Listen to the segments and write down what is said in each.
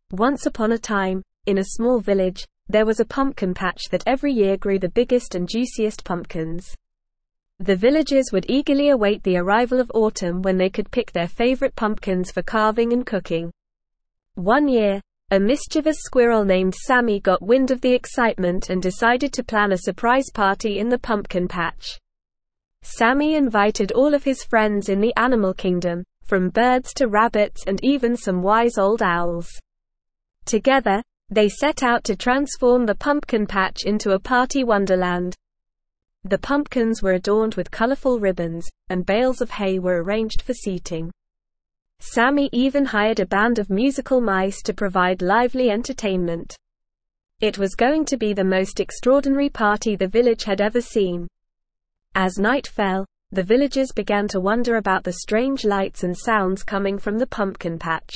Once upon a time, in a small village, there was a pumpkin patch that every year grew the biggest and juiciest pumpkins. The villagers would eagerly await the arrival of autumn when they could pick their favorite pumpkins for carving and cooking. One year, a mischievous squirrel named Sammy got wind of the excitement and decided to plan a surprise party in the pumpkin patch. Sammy invited all of his friends in the animal kingdom, from birds to rabbits and even some wise old owls. Together, they set out to transform the pumpkin patch into a party wonderland. The pumpkins were adorned with colorful ribbons, and bales of hay were arranged for seating. Sammy even hired a band of musical mice to provide lively entertainment. It was going to be the most extraordinary party the village had ever seen. As night fell, the villagers began to wonder about the strange lights and sounds coming from the pumpkin patch.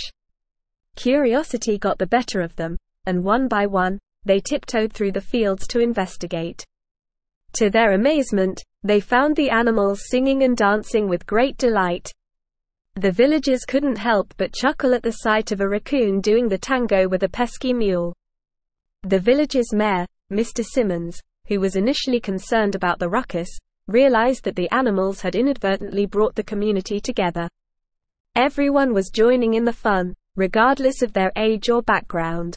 Curiosity got the better of them, and one by one, they tiptoed through the fields to investigate. To their amazement, they found the animals singing and dancing with great delight. The villagers couldn't help but chuckle at the sight of a raccoon doing the tango with a pesky mule. The village's mayor, Mr. Simmons, who was initially concerned about the ruckus, realized that the animals had inadvertently brought the community together. Everyone was joining in the fun, regardless of their age or background.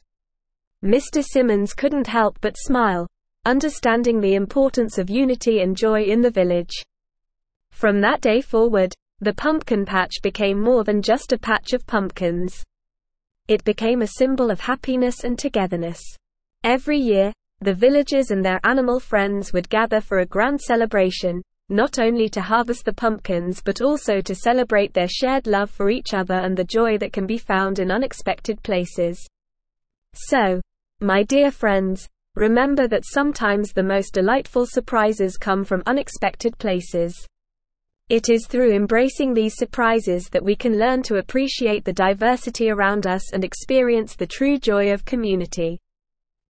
Mr. Simmons couldn't help but smile, understanding the importance of unity and joy in the village. From that day forward, the pumpkin patch became more than just a patch of pumpkins. It became a symbol of happiness and togetherness. Every year, the villagers and their animal friends would gather for a grand celebration, not only to harvest the pumpkins but also to celebrate their shared love for each other and the joy that can be found in unexpected places. So, my dear friends, remember that sometimes the most delightful surprises come from unexpected places. It is through embracing these surprises that we can learn to appreciate the diversity around us and experience the true joy of community.